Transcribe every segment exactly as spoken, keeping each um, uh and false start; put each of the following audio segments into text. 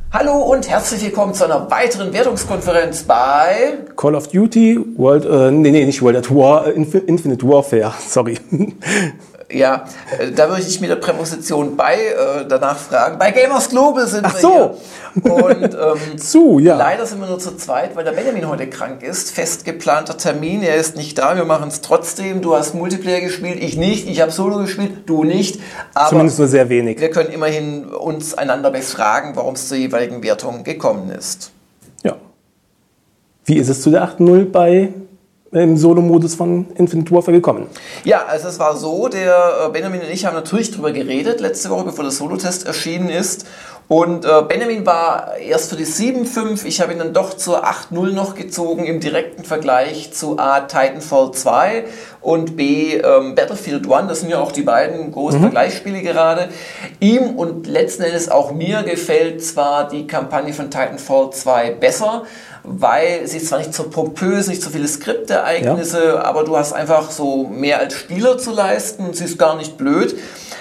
Hallo und herzlich willkommen zu einer weiteren Wertungskonferenz bei Call of Duty, World, äh, nee, nee, nicht World at War, äh, Infinite Warfare, sorry. Ja, äh, da würde ich mit der Präposition bei äh, danach fragen. Bei Gamers Global sind Ach wir so. hier. Und ähm, zu, ja. Leider sind wir nur zu zweit, weil der Benjamin heute krank ist. Fest geplanter Termin, er ist nicht da, wir machen es trotzdem. Du hast Multiplayer gespielt, ich nicht. Ich habe Solo gespielt, du nicht. Aber zumindest nur sehr wenig. Wir können immerhin uns einander befragen, warum es zur jeweiligen Wertung gekommen ist. Ja. Wie ist es zu der acht null bei im Solo-Modus von Infinite Warfare gekommen? Ja, also es war so, der Benjamin und ich haben natürlich drüber geredet, letzte Woche, bevor der Solo-Test erschienen ist. Und äh, Benjamin war erst für die sieben fünf, ich habe ihn dann doch zur acht null noch gezogen, im direkten Vergleich zu A, Titanfall zwei und B, ähm, Battlefield One, das sind ja auch die beiden großen mhm. Vergleichsspiele gerade. Ihm und letzten Endes auch mir gefällt zwar die Kampagne von Titanfall zwei besser, weil sie ist zwar nicht so pompös, nicht so viele Skriptereignisse, ja. aber du hast einfach so mehr als Spieler zu leisten und sie ist gar nicht blöd.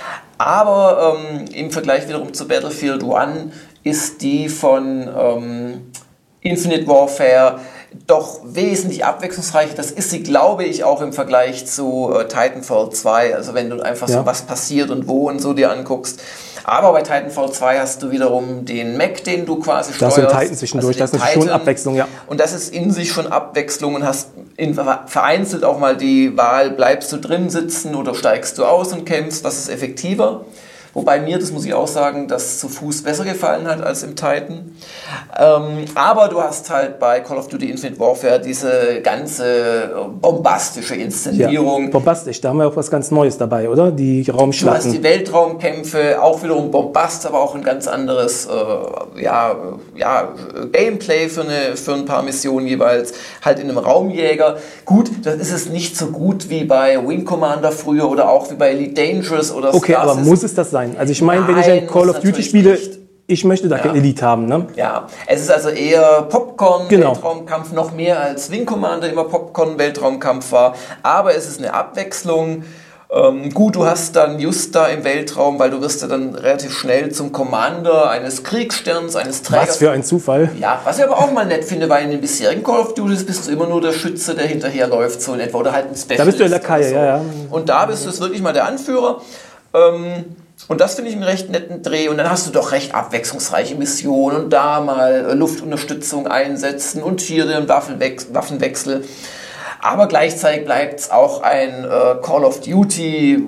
Aber ähm, im Vergleich wiederum zu Battlefield One ist die von ähm, Infinite Warfare doch wesentlich abwechslungsreicher. Das ist sie, glaube ich, auch im Vergleich zu äh, Titanfall zwei. Also wenn du einfach ja. so was passiert und wo und so dir anguckst. Aber bei Titanfall zwei hast du wiederum den Mac, den du quasi steuerst. Da hast du den Titan zwischendurch, also das ist schon Abwechslung, ja. Und das ist in sich schon Abwechslung und hast in, vereinzelt auch mal die Wahl, bleibst du drin sitzen oder steigst du aus und kämpfst, was ist effektiver. Wobei mir, das muss ich auch sagen, das zu Fuß besser gefallen hat als im Titan. Ähm, aber du hast halt bei Call of Duty Infinite Warfare diese ganze bombastische Inszenierung. Ja, bombastisch, da haben wir auch was ganz Neues dabei, oder? Die Raumschlachten. Du hast die Weltraumkämpfe, auch wiederum Bombast, aber auch ein ganz anderes äh, ja, ja, Gameplay für, eine, für ein paar Missionen jeweils. Halt in einem Raumjäger. Gut, das ist es nicht so gut wie bei Wing Commander früher oder auch wie bei Elite Dangerous oder Okay, Star aber System. Muss es das sein? Also ich meine, wenn ich ein Call of Duty spiele, nicht. Ich möchte da ja. kein Elite haben, ne? Ja, es ist also eher Popcorn, genau. Weltraumkampf, noch mehr als Wing Commander immer Popcorn, Weltraumkampf war. Aber es ist eine Abwechslung. Ähm, gut, du hast dann just da im Weltraum, weil du wirst ja dann relativ schnell zum Commander eines Kriegssterns, eines Trägers. Was für ein Zufall. Ja, was ich aber auch mal nett finde, weil in den bisherigen Call of Duty bist du immer nur der Schütze, der hinterherläuft, so in etwa, oder halt ein Specialist. Da bist du der Lakai, so. ja, ja. Und da bist du jetzt wirklich mal der Anführer. Ähm, Und das finde ich einen recht netten Dreh. Und dann hast du doch recht abwechslungsreiche Missionen und da mal Luftunterstützung einsetzen und hier den Waffenwechsel. Waffenwechsel. Aber gleichzeitig bleibt es auch ein äh, Call of Duty,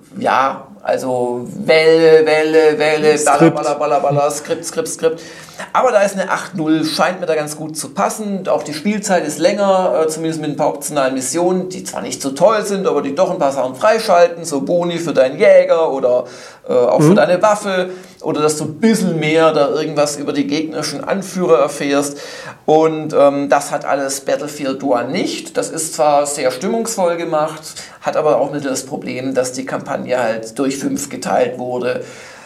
ja, also Welle, Welle, Welle, baller, baller, baller, baller, Skript, Skript, Skript. Aber da ist eine acht null, scheint mir da ganz gut zu passen. Auch die Spielzeit ist länger, äh, zumindest mit ein paar optionalen Missionen, die zwar nicht so toll sind, aber die doch ein paar Sachen freischalten, so Boni für deinen Jäger oder äh, auch mhm. für deine Waffe oder dass du ein bisschen mehr da irgendwas über die gegnerischen Anführer erfährst. Und ähm, das hat alles Battlefield One nicht. Das ist zwar sehr stimmungsvoll gemacht, hat aber auch nicht das Problem, dass die Kampagne halt durch fünf geteilt wurde.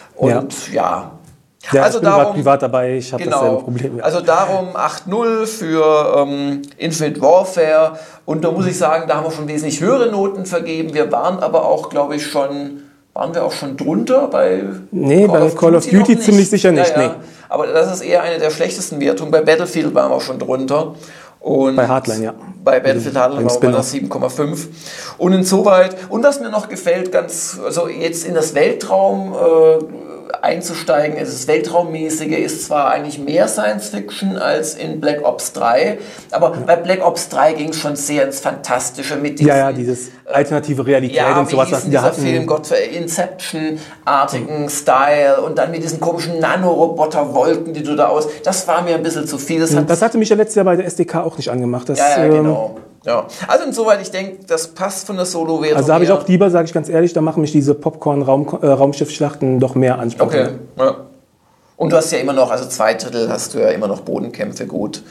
Und ja, ja Ja, also ich bin darum, privat dabei, ich habe genau, dasselbe Problem. Ja. Also darum acht null für ähm, Infinite Warfare. Und da muss ich sagen, da haben wir schon wesentlich höhere Noten vergeben. Wir waren aber auch, glaube ich, schon, waren wir auch schon drunter bei Nee, Call bei of Call of Duty, Duty ziemlich sicher nicht. Ja, ja. Nee. Aber das ist eher eine der schlechtesten Wertungen. Bei Battlefield waren wir auch schon drunter. Und bei Hardline, ja. Bei Battlefield Hardline waren wir bei sieben Komma fünf. Und insoweit, und was mir noch gefällt, ganz, also jetzt in das Weltraum äh, einzusteigen, also das Weltraummäßige ist zwar eigentlich mehr Science-Fiction als in Black Ops drei, aber bei Black Ops drei ging es schon sehr ins Fantastische mit diesem... Ja, ja, dieses alternative Realität ja, und sowas, was wir hatten. Film, Gott, Inception-artigen mhm. Style und dann mit diesen komischen Nanoroboter-Wolken, die du da aus... Das war mir ein bisschen zu viel. Das, hat das hatte mich ja letztes Jahr bei der S D K auch nicht angemacht. Das, ja, ja, genau. Ja. Also insoweit, ich denke, das passt von der Solo-Wertung. Also da habe ich auch lieber, sage ich ganz ehrlich, da machen mich diese Popcorn-Raumschiffschlachten doch mehr Ansprüche. Okay, ja. Und du hast ja immer noch, also zwei Drittel hast du ja immer noch Bodenkämpfe, gut.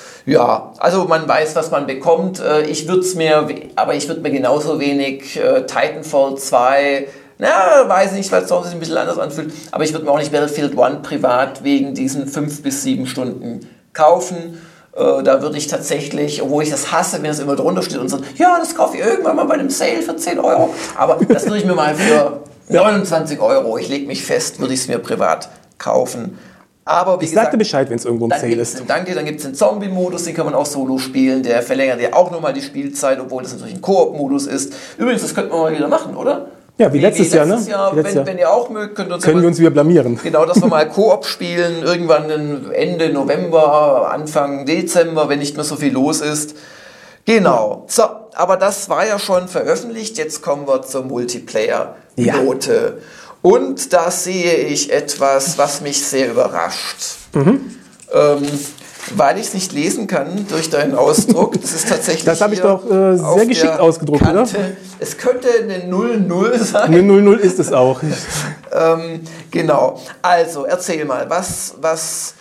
Ja, also man weiß, was man bekommt. Ich würde es mir, aber ich würde mir genauso wenig äh, Titanfall zwei, na, weiß nicht, weil es doch sich ein bisschen anders anfühlt, aber ich würde mir auch nicht Battlefield One privat wegen diesen fünf bis sieben Stunden kaufen. Äh, da würde ich tatsächlich, obwohl ich das hasse, wenn es immer drunter steht und so, ja, das kaufe ich irgendwann mal bei einem Sale für zehn Euro, aber das würde ich mir mal für neunundzwanzig Euro, ich lege mich fest, würde ich es mir privat kaufen. Aber wie Ich gesagt, sagte Bescheid, wenn es irgendwo im dann Sale gibt's ist. den, danke, dann gibt es den Zombie-Modus, den kann man auch solo spielen. Der verlängert ja auch nochmal die Spielzeit, obwohl das natürlich ein Koop-Modus ist. Übrigens, das könnten wir mal wieder machen, oder? Ja, wie letztes Jahr, ne? Jahr, Wie letztes wenn, Jahr. wenn ihr auch mögt, könnt ihr uns, Können ja wir mal, uns wieder blamieren. genau, dass wir mal Koop spielen, irgendwann Ende November, Anfang Dezember, wenn nicht mehr so viel los ist. Genau. So, aber das war ja schon veröffentlicht. Jetzt kommen wir zur Multiplayer-Note. Ja. Und da sehe ich etwas, was mich sehr überrascht. Mhm. Ähm, weil ich es nicht lesen kann durch deinen Ausdruck. Das ist tatsächlich. Das habe ich doch äh, sehr geschickt ausgedruckt, Kante. oder? Es könnte eine null null sein. Eine null null ist es auch. ähm, genau. Also, erzähl mal, was, was,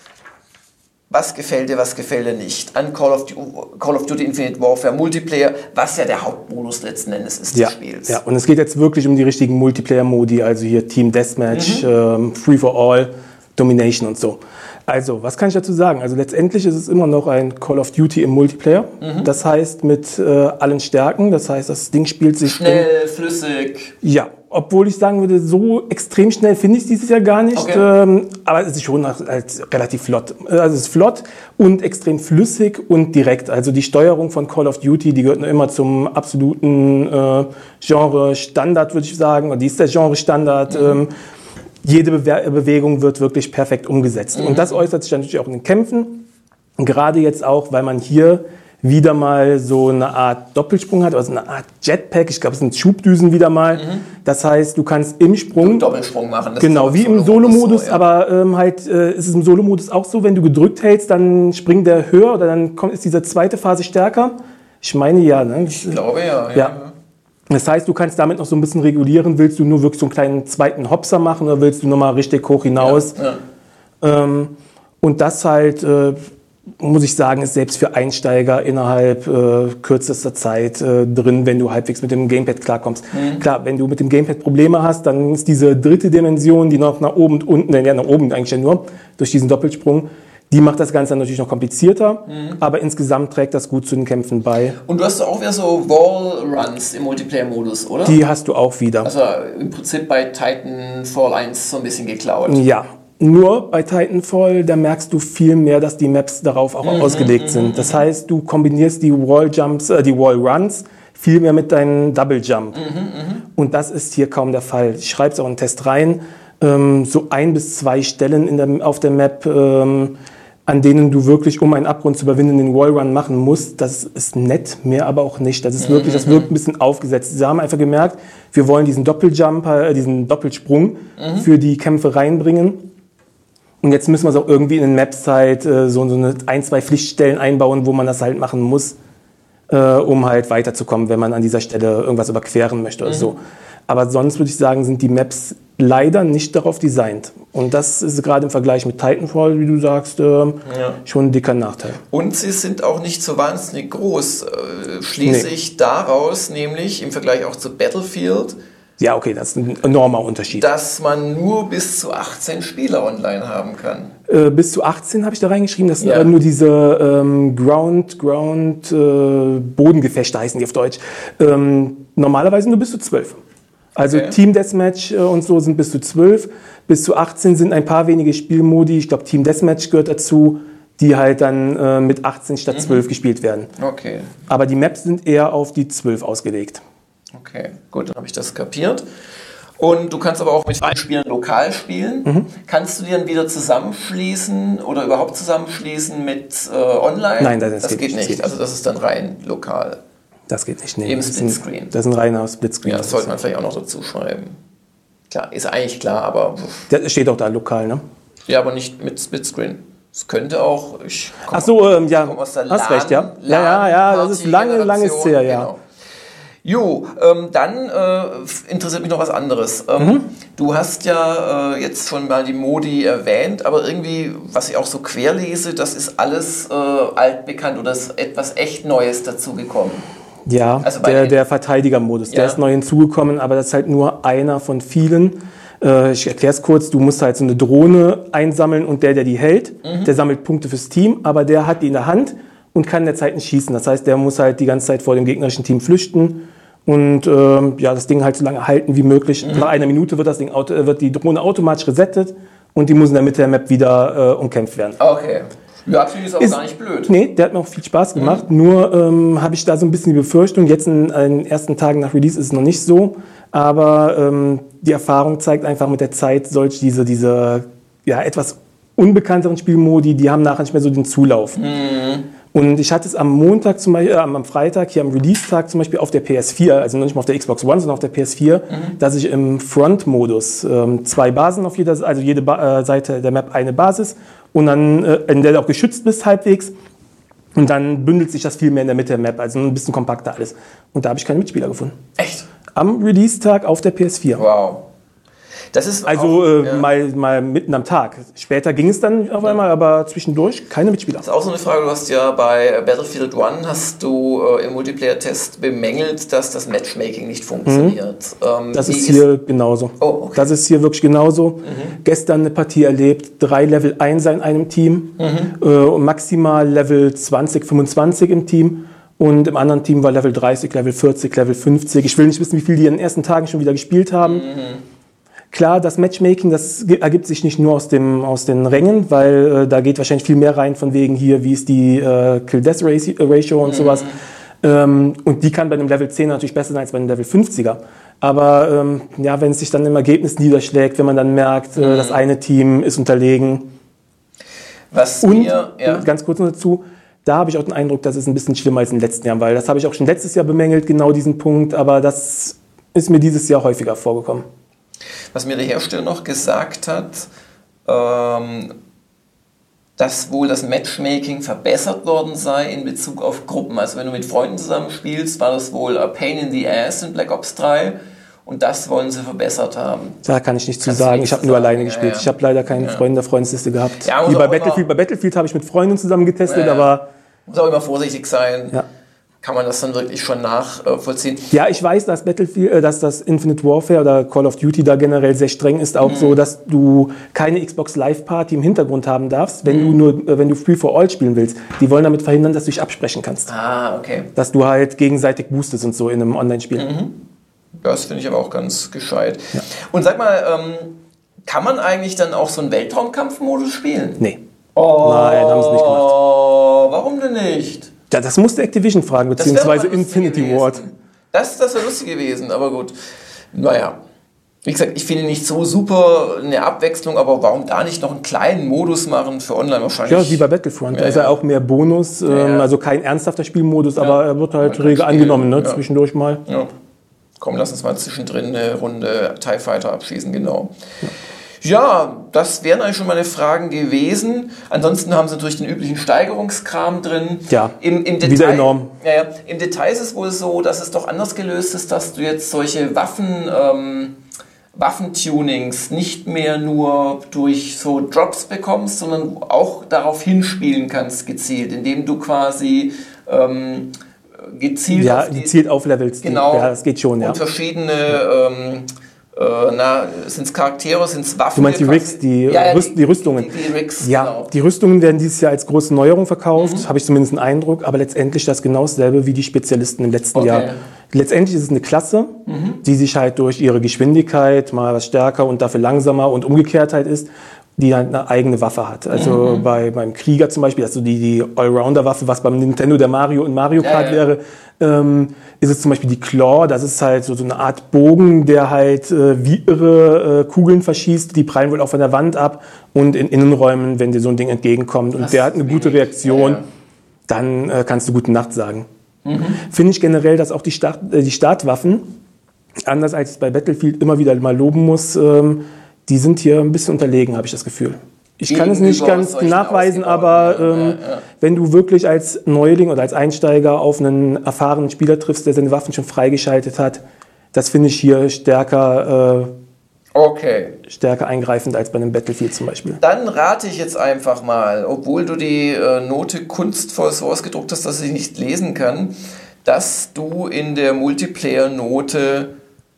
was gefällt dir, was gefällt dir nicht an Call of, Call of Duty Infinite Warfare Multiplayer, was ja der Hauptmodus letzten Endes ist ja, des Spiels. Ja, und es geht jetzt wirklich um die richtigen Multiplayer-Modi, also hier Team Deathmatch, mhm. ähm, Free for All, Domination und so. Also, was kann ich dazu sagen? Also letztendlich ist es immer noch ein Call of Duty im Multiplayer. Mhm. Das heißt mit äh, allen Stärken. Das heißt, das Ding spielt sich schnell, flüssig. Ja, obwohl ich sagen würde, so extrem schnell finde ich es dieses Jahr gar nicht. Okay. Ähm, aber es ist schon als relativ flott. Also es ist flott und extrem flüssig und direkt. Also die Steuerung von Call of Duty, die gehört nur immer zum absoluten äh, Genre-Standard, würde ich sagen. Und die ist der Genre-Standard. Mhm. Ähm, Jede Bewe- Bewegung wird wirklich perfekt umgesetzt. Mhm. Und das äußert sich natürlich auch in den Kämpfen. Und gerade jetzt auch, weil man hier wieder mal so eine Art Doppelsprung hat, also eine Art Jetpack. Ich glaube, es sind Schubdüsen wieder mal. Mhm. Das heißt, du kannst im Sprung... Du Doppelsprung machen. Das genau, wie im Solo-Modus. So, ja. Aber ähm, halt äh, ist es im Solo-Modus auch so, wenn du gedrückt hältst, dann springt der höher oder dann kommt, ist diese zweite Phase stärker. Ich meine ja. Ne? Ich glaube ja. ja. ja. Das heißt, du kannst damit noch so ein bisschen regulieren, willst du nur wirklich so einen kleinen zweiten Hopser machen oder willst du nochmal richtig hoch hinaus? Ja, ja. Ähm, und das halt, äh, muss ich sagen, ist selbst für Einsteiger innerhalb äh, kürzester Zeit äh, drin, wenn du halbwegs mit dem Gamepad klarkommst. Mhm. Klar, wenn du mit dem Gamepad Probleme hast, dann ist diese dritte Dimension, die noch nach oben und unten, ja nach oben eigentlich nur, durch diesen Doppelsprung, die macht das Ganze natürlich noch komplizierter, mhm. aber insgesamt trägt das gut zu den Kämpfen bei. Und du hast auch wieder so Wall-Runs im Multiplayer-Modus, oder? Die hast du auch wieder. Also im Prinzip bei Titanfall eins so ein bisschen geklaut. Ja, nur bei Titanfall, da merkst du viel mehr, dass die Maps darauf auch mhm, ausgelegt mhm, sind. Das heißt, du kombinierst die Wall-Jumps, äh, die Wall-Runs viel mehr mit deinem Double-Jump. Mhm, und das ist hier kaum der Fall. Ich schreibe es auch in den Test rein. Ähm, so ein bis zwei Stellen in der, auf der Map, ähm, an denen du wirklich, um einen Abgrund zu überwinden, den Wallrun machen musst. Das ist nett, mehr aber auch nicht. Das ist wirklich, das wirkt ein bisschen aufgesetzt. Sie haben einfach gemerkt, wir wollen diesen Doppeljumper, äh, diesen Doppelsprung mhm. für die Kämpfe reinbringen. Und jetzt müssen wir es auch irgendwie in den Maps halt äh, so, so eine ein, zwei Pflichtstellen einbauen, wo man das halt machen muss, äh, um halt weiterzukommen, wenn man an dieser Stelle irgendwas überqueren möchte oder mhm. so. Aber sonst würde ich sagen, sind die Maps leider nicht darauf designt. Und das ist gerade im Vergleich mit Titanfall, wie du sagst, äh, ja. schon ein dicker Nachteil. Und sie sind auch nicht so wahnsinnig groß. Äh, schließe nee. ich daraus, nämlich im Vergleich auch zu Battlefield. Ja, okay, das ist ein enormer Unterschied. Dass man nur bis zu achtzehn Spieler online haben kann. Äh, bis zu achtzehn habe ich da reingeschrieben. Das sind ja. aber nur diese ähm, Ground, Ground, äh, Bodengefechte heißen die auf Deutsch. Ähm, normalerweise nur bis zu zwölf. Also okay. Team Deathmatch und so sind bis zu zwölf. Bis zu achtzehn sind ein paar wenige Spielmodi. Ich glaube, Team Deathmatch gehört dazu, die halt dann äh, mit achtzehn statt mhm. zwölf gespielt werden. Okay. Aber die Maps sind eher auf die zwölf ausgelegt. Okay, gut, dann habe ich das kapiert. Und du kannst aber auch mit zwei Spielern lokal spielen. Mhm. Kannst du die dann wieder zusammenschließen oder überhaupt zusammenschließen mit äh, online? Nein, das, das geht, geht nicht. nicht. Also das ist dann rein lokal. Das geht nicht. Nee. Im Splitscreen. Das ist ein reiner Splitscreen. Ja, das sollte man vielleicht auch noch dazu schreiben. Klar, ist eigentlich klar, aber... Das steht auch da lokal, ne? Ja, aber nicht mit Splitscreen. Es könnte auch... Ich Ach so, ähm, ja, hast LAN, recht, ja. Ja, ja, ja, das ist lange, lange her, ja. Genau. Jo, ähm, dann äh, interessiert mich noch was anderes. Ähm, mhm. Du hast ja äh, jetzt schon mal die Modi erwähnt, aber irgendwie, was ich auch so querlese, das ist alles äh, altbekannt oder ist etwas echt Neues dazugekommen. Ja, also der, der Verteidigermodus, ja. der ist neu hinzugekommen, aber das ist halt nur einer von vielen. Äh, ich erkläre es kurz, du musst halt so eine Drohne einsammeln und der, der die hält, mhm. der sammelt Punkte fürs Team, aber der hat die in der Hand und kann in der Zeit nicht schießen. Das heißt, der muss halt die ganze Zeit vor dem gegnerischen Team flüchten und ähm, ja, das Ding halt so lange halten wie möglich. Mhm. Nach einer Minute wird, das Ding, wird die Drohne automatisch resettet und die muss in der Mitte der Map wieder äh, umkämpft werden. Okay. Ja, finde ich ist auch Ist- gar nicht blöd. Nee, der hat mir auch viel Spaß gemacht. Nur ähm, habe ich da so ein bisschen die Befürchtung, jetzt in den ersten Tagen nach Release ist es noch nicht so, aber ähm, die Erfahrung zeigt einfach mit der Zeit, solch diese, diese ja, etwas unbekannteren Spielmodi, die haben nachher nicht mehr so den Zulauf. Und ich hatte es am Montag, zum Beispiel, äh, am Freitag, hier am Release-Tag zum Beispiel auf der P S vier, also nicht mal auf der Xbox One, sondern auf der P S vier, dass ich im Front-Modus ähm, zwei Basen auf jeder, also jede ba äh, Seite der Map eine Basis und dann, äh, in der du auch geschützt bist halbwegs. Und dann bündelt sich das viel mehr in der Mitte der Map, also ein bisschen kompakter alles. Und da habe ich keine Mitspieler gefunden. Echt? Am Release-Tag auf der P S vier. Wow. Das ist Also auch, äh, ja. mal, mal mitten am Tag. Später ging es dann auf einmal, aber zwischendurch keine Mitspieler. Das ist auch so eine Frage, du hast ja bei Battlefield One hast du äh, im Multiplayer-Test bemängelt, dass das Matchmaking nicht funktioniert. Ähm, Das wie ist hier genauso. Oh, okay. Das ist hier wirklich genauso. Gestern eine Partie erlebt, drei Level Einser in einem Team, äh, und maximal Level zwanzig, fünfundzwanzig im Team. Und im anderen Team war Level dreißig, Level vierzig, Level fünfzig. Ich will nicht wissen, wie viel die in den ersten Tagen schon wieder gespielt haben. Klar, das Matchmaking, das ge- ergibt sich nicht nur aus, dem, aus den Rängen, weil äh, da geht wahrscheinlich viel mehr rein von wegen hier, wie ist die äh, Kill-Death-Ratio und sowas. Ähm, und die kann bei einem Level zehn natürlich besser sein als bei einem Level fünfziger. Aber ähm, ja, wenn es sich dann im Ergebnis niederschlägt, wenn man dann merkt, äh, das eine Team ist unterlegen. Was Und mir, ja. ganz kurz noch dazu, da habe ich auch den Eindruck, das ist ein bisschen schlimmer als in den letzten Jahren, weil das habe ich auch schon letztes Jahr bemängelt, genau diesen Punkt, aber das ist mir dieses Jahr häufiger vorgekommen. Was mir der Hersteller noch gesagt hat, ähm, dass wohl das Matchmaking verbessert worden sei in Bezug auf Gruppen. Also wenn du mit Freunden zusammen spielst, war das wohl a pain in the ass in Black Ops drei und das wollen sie verbessert haben. Da kann ich nichts zu Kannst du sagen. nichts Ich habe zu nur sagen, alleine ja, gespielt. ja. Ich habe leider keine Ja. Freunde der Freundesliste gehabt. Ja, muss Wie auch bei immer- Battlefield. Bei Battlefield habe ich mit Freunden zusammen getestet, Ja, ja. aber Muss auch immer vorsichtig sein. ja. Kann man das dann wirklich schon nachvollziehen? Ja, ich weiß, dass Battlefield, äh, dass das Infinite Warfare oder Call of Duty da generell sehr streng ist, auch so, dass du keine Xbox Live Party im Hintergrund haben darfst, wenn du nur, äh, wenn du Free for All spielen willst. Die wollen damit verhindern, dass du dich absprechen kannst, Ah, okay. dass du halt gegenseitig boostest und so in einem Online-Spiel. Das finde ich aber auch ganz gescheit. Und sag mal, ähm, kann man eigentlich dann auch so einen Weltraumkampfmodus spielen? Nee. Oh, Nein, haben sie nicht gemacht. Warum denn nicht? Ja, das musste Activision fragen, Das wäre beziehungsweise doch mal lustig Infinity gewesen. Ward. Das, das wäre lustig gewesen, aber gut. Naja. Wie gesagt, ich finde nicht so super eine Abwechslung, aber warum da nicht noch einen kleinen Modus machen für online wahrscheinlich? Ja, wie bei Battlefront. Ja, Da ist ja. ja auch mehr Bonus, ähm, ja. also kein ernsthafter Spielmodus, aber er wird halt Man kann rege spielen, angenommen, ne? ja. Zwischendurch mal. Ja. Komm, lass uns mal zwischendrin eine Runde TIE Fighter abschießen, genau. Ja, das wären eigentlich schon meine Fragen gewesen. Ansonsten haben sie natürlich den üblichen Steigerungskram drin. Ja, Im, im Detail, wieder enorm. Ja, ja, im Detail ist es wohl so, dass es doch anders gelöst ist, dass du jetzt solche Waffen, ähm, Waffentunings nicht mehr nur durch so Drops bekommst, sondern auch darauf hinspielen kannst gezielt, indem du quasi ähm, gezielt Ja, auf die, gezielt auflevelst. die- Genau. Ja, das geht schon, ja. und verschiedene, ähm, äh, na, sind es Charaktere, sind es Waffen? Du meinst die quasi- Rigs, die, Ja, ja, Rüst, die Rüstungen. Die, die Rigs, Ja, genau. die Rüstungen werden dieses Jahr als große Neuerung verkauft, Mhm. habe ich zumindest einen Eindruck, aber letztendlich das genau dasselbe wie die Spezialisten im letzten Okay. Jahr. Letztendlich ist es eine Klasse, die sich halt durch ihre Geschwindigkeit mal was stärker und dafür langsamer und umgekehrt halt ist, die halt eine eigene Waffe hat. Also bei, beim Krieger zum Beispiel, also die, die Allrounder-Waffe, was beim Nintendo der Mario in Mario Ja, Kart ja. wäre, ähm, ist es zum Beispiel die Claw, das ist halt so, so eine Art Bogen, der halt äh, wie irre äh, Kugeln verschießt, die prallen wohl auch von der Wand ab und in Innenräumen, wenn dir so ein Ding entgegenkommt und Das der hat ist eine gute wenig. Reaktion, Ja, ja. dann äh, kannst du gute Nacht sagen. Finde ich generell, dass auch die, Start, äh, die Startwaffen, anders als ich bei Battlefield immer wieder mal loben muss, ähm, die sind hier ein bisschen unterlegen, habe ich das Gefühl. Ich kann es nicht Gegenüber ganz solchen nachweisen, ausgebauten, aber ja, ähm, ja, ja. wenn du wirklich als Neuling oder als Einsteiger auf einen erfahrenen Spieler triffst, der seine Waffen schon freigeschaltet hat, das finde ich hier stärker, Okay. äh, stärker eingreifend als bei einem Battlefield zum Beispiel. Dann rate ich jetzt einfach mal, obwohl du die äh, Note kunstvoll so ausgedruckt hast, dass ich nicht lesen kann, dass du in der Multiplayer-Note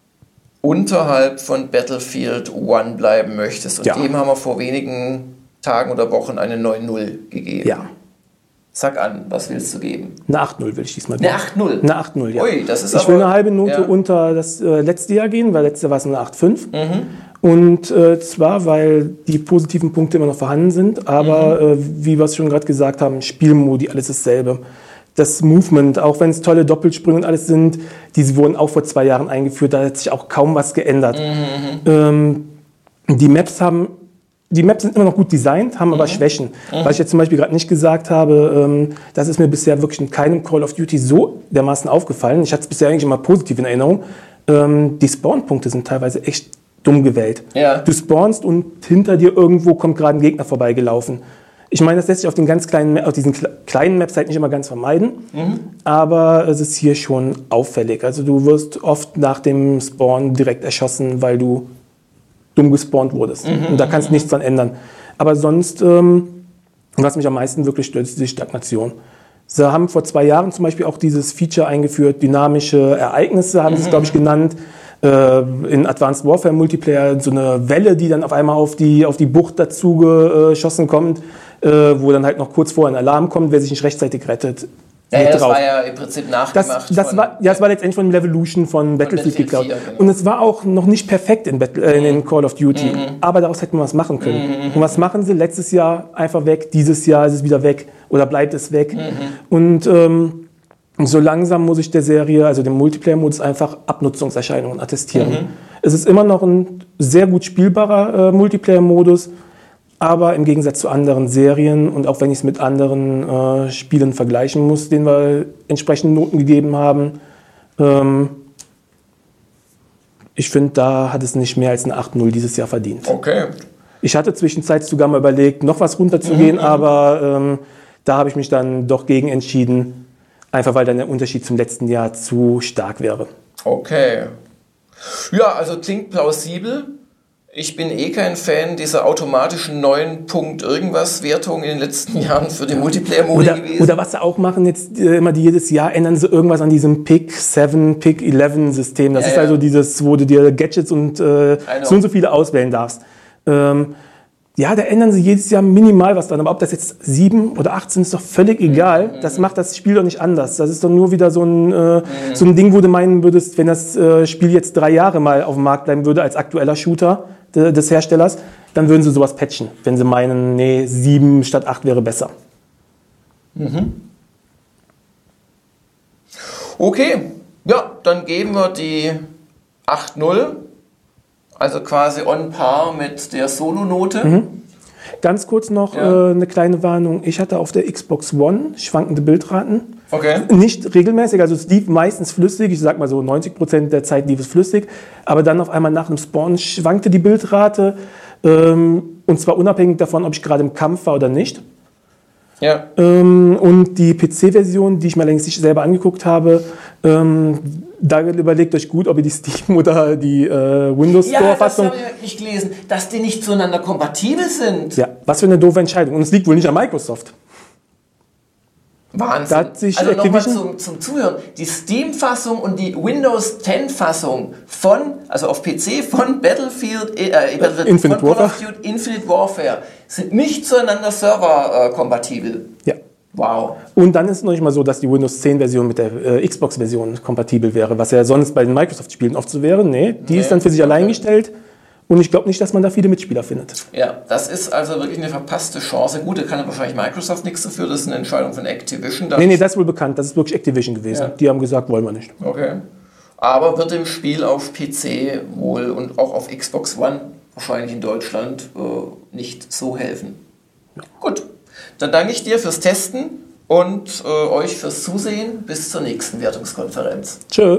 unterhalb von Battlefield eins bleiben möchtest. Und Ja. dem haben wir vor wenigen Tagen oder Wochen eine neun null gegeben. Ja, Sag an, was willst du geben? eine acht null will ich diesmal Eine geben. acht null? Eine acht null, ja. Ui, das ist Ich will aber- eine halbe Note ja. unter das äh, letzte Jahr gehen, weil letztes Jahr war es eine acht fünf. Und äh, zwar, weil die positiven Punkte immer noch vorhanden sind, aber mhm. äh, wie wir es schon gerade gesagt haben, Spielmodi, alles dasselbe. Das Movement, auch wenn es tolle Doppelsprünge und alles sind, diese wurden auch vor zwei Jahren eingeführt, da hat sich auch kaum was geändert. Mhm. Ähm, die Maps haben, die Maps sind immer noch gut designt, haben mhm. aber Schwächen. Mhm. Was ich jetzt zum Beispiel gerade nicht gesagt habe, ähm, das ist mir bisher wirklich in keinem Call of Duty so dermaßen aufgefallen. Ich hatte es bisher eigentlich immer positiv in Erinnerung. Ähm, die Spawnpunkte sind teilweise echt dumm gewählt. Ja. Du spawnst und hinter dir irgendwo kommt gerade ein Gegner vorbeigelaufen. Ich meine, das lässt sich auf den ganz kleinen, auf diesen kleinen Maps halt nicht immer ganz vermeiden, mhm. aber es ist hier schon auffällig. Also du wirst oft nach dem Spawn direkt erschossen, weil du dumm gespawnt wurdest. Mhm. Und da kannst du nichts dran ändern. Aber sonst, ähm, was mich am meisten wirklich stört, ist die Stagnation. Sie haben vor zwei Jahren zum Beispiel auch dieses Feature eingeführt, dynamische Ereignisse, haben mhm. sie es, glaube ich, genannt. In Advanced Warfare Multiplayer so eine Welle, die dann auf einmal auf die, auf die Bucht dazu geschossen kommt, wo dann halt noch kurz vorher ein Alarm kommt, wer sich nicht rechtzeitig rettet. Ja, ja, das war ja im Prinzip nachgemacht. Das, das war, ja, es war letztendlich von Levolution von Battlefield geklaut. Genau. Und es war auch noch nicht perfekt in, Battle, äh, in Call of Duty. Mhm. Aber daraus hätte man was machen können. Mhm. Und was machen sie? Letztes Jahr einfach weg, dieses Jahr ist es wieder weg oder bleibt es weg. Mhm. Und ähm, so langsam muss ich der Serie, also dem Multiplayer-Modus, einfach Abnutzungserscheinungen attestieren. Mhm. Es ist immer noch ein sehr gut spielbarer äh, Multiplayer-Modus, aber im Gegensatz zu anderen Serien und auch wenn ich es mit anderen äh, Spielen vergleichen muss, denen wir entsprechende Noten gegeben haben, ähm, ich finde, da hat es nicht mehr als eine acht null dieses Jahr verdient. Okay. Ich hatte zwischenzeitlich sogar mal überlegt, noch was runterzugehen, mhm. aber ähm, da habe ich mich dann doch gegen entschieden, einfach weil dann der Unterschied zum letzten Jahr zu stark wäre. Okay. Ja, also klingt plausibel. Ich bin eh kein Fan dieser automatischen neun Punkt irgendwas Wertung in den letzten Jahren für den Multiplayer-Modi gewesen. Oder was sie auch machen jetzt äh, immer die jedes Jahr, ändern sie irgendwas an diesem Pick sieben, Pick elf System. Das ja, ist ja. also dieses, wo du dir Gadgets und äh, so und so viele auswählen darfst. Ähm, ja, da ändern sie jedes Jahr minimal was dran. Aber ob das jetzt sieben oder acht sind, ist doch völlig egal. Mhm. Das macht das Spiel doch nicht anders. Das ist doch nur wieder so ein, äh, mhm. so ein Ding, wo du meinen würdest, wenn das äh, Spiel jetzt drei Jahre mal auf dem Markt bleiben würde als aktueller Shooter de, des Herstellers, dann würden sie sowas patchen. Wenn sie meinen, nee, sieben statt acht wäre besser. Mhm. Okay, ja, dann geben wir die acht null. Also quasi on par mit der Solo-Note. Mhm. Ganz kurz noch ja. äh, eine kleine Warnung. Ich hatte auf der Xbox One schwankende Bildraten. Okay. Nicht regelmäßig, also es lief meistens flüssig. Ich sag mal so neunzig Prozent der Zeit lief es flüssig. Aber dann auf einmal nach einem Spawn schwankte die Bildrate. Ähm, und zwar unabhängig davon, ob ich gerade im Kampf war oder nicht. Ja. Ähm, und die P C-Version, die ich mir längst nicht selber angeguckt habe, ähm, da überlegt euch gut, ob ihr die Steam oder die äh, Windows Store-Fassung... Ja, das habe ich nicht gelesen, dass die nicht zueinander kompatibel sind. Ja, was für eine doofe Entscheidung. Und es liegt wohl nicht an Microsoft. Wahnsinn. Da hat sich also nochmal zum, zum Zuhören. Die Steam-Fassung und die Windows zehn-Fassung von, also auf P C von Battlefield, äh, Battlefield Infinite, von Warfare. Call of Duty Infinite Warfare sind nicht zueinander server-kompatibel. Ja. Wow. Und dann ist es noch nicht mal so, dass die Windows zehn-Version mit der äh, Xbox-Version kompatibel wäre, was ja sonst bei den Microsoft-Spielen oft so wäre. Nee, die nee. ist dann für sich allein gestellt. Und ich glaube nicht, dass man da viele Mitspieler findet. Ja, das ist also wirklich eine verpasste Chance. Gut, da kann wahrscheinlich Microsoft nichts dafür. Das ist eine Entscheidung von Activision. Nee, nee, das ist wohl bekannt. Das ist wirklich Activision gewesen. Ja. Die haben gesagt, wollen wir nicht. Okay. Aber wird dem Spiel auf P C wohl und auch auf Xbox One wahrscheinlich in Deutschland äh, nicht so helfen. Ja. Gut, dann danke ich dir fürs Testen und äh, euch fürs Zusehen. Bis zur nächsten Wertungskonferenz. Tschö.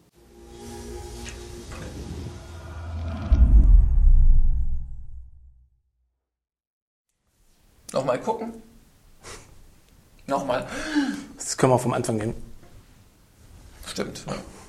Nochmal gucken. Nochmal. Das können wir vom Anfang nehmen. Stimmt. Ja.